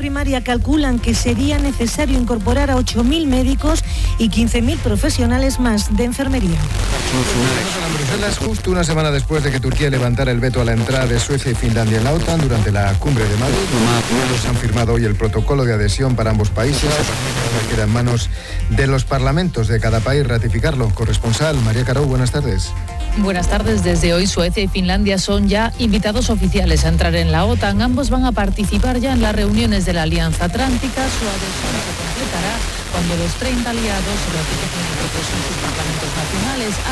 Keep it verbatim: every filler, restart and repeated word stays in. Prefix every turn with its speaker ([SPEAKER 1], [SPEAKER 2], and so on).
[SPEAKER 1] primaria calculan que sería necesario incorporar a ocho mil médicos y quince mil profesionales más de enfermería.
[SPEAKER 2] En Bruselas, justo una semana después de que Turquía levantara el veto a la entrada de Suecia y Finlandia en la OTAN durante la cumbre de Madrid, los han firmado hoy el protocolo de adhesión para ambos países. Queda en manos de los parlamentos de cada país ratificarlo. Corresponsal María Caró, buenas tardes.
[SPEAKER 3] Buenas tardes. Desde hoy Suecia y Finlandia son ya invitados oficiales a entrar en la OTAN. Ambos van a participar ya en las reuniones de la Alianza Atlántica. Su adhesión se completará cuando los treinta aliados ratifiquen el proceso en sus parlamentos nacionales.